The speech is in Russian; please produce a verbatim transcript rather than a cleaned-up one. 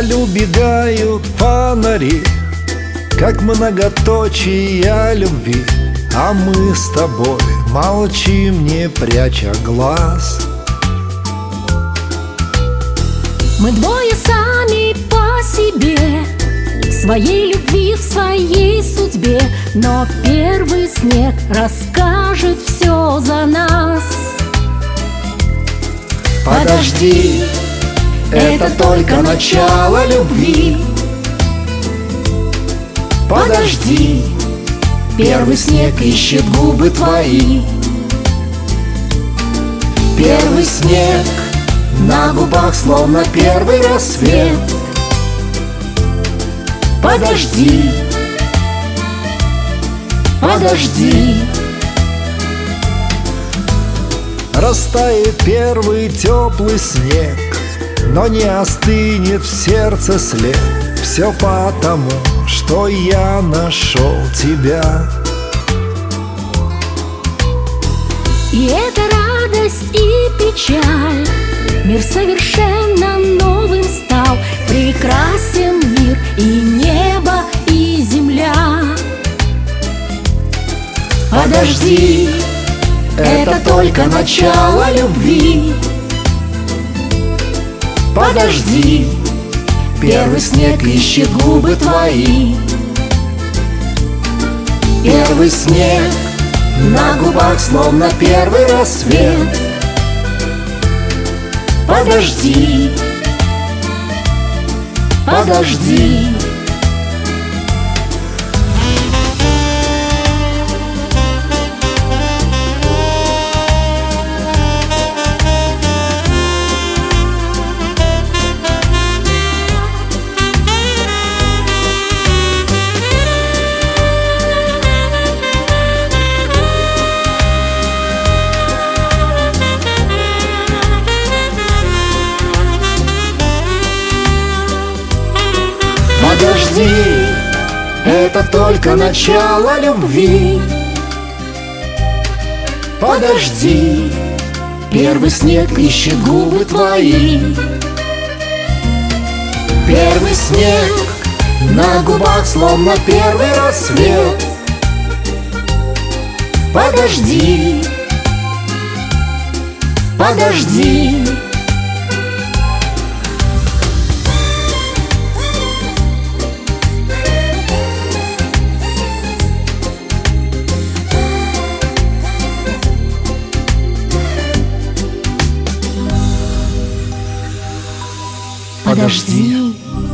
Вдаль убегают фонари, как многоточия любви, а мы с тобой молчим, не пряча глаз. Мы двое сами по себе, в своей любви, в своей судьбе, но первый снег расскажет все за нас. Подожди, это только начало любви. Подожди, первый снег ищет губы твои. Первый снег на губах, словно первый рассвет. Подожди, подожди. Растает первый теплый снег, но не остынет в сердце след. Все потому, что я нашел тебя. И это радость и печаль, мир совершенно новым стал. Прекрасен мир, и небо, и земля. Подожди, это только начало любви. Подожди, первый снег ищет губы твои. Первый снег на губах, словно первый рассвет. Подожди, подожди. Подожди, это только начало любви. Подожди, первый снег ищет губы твои. Первый снег на губах, словно первый рассвет. Подожди, подожди. Подожди.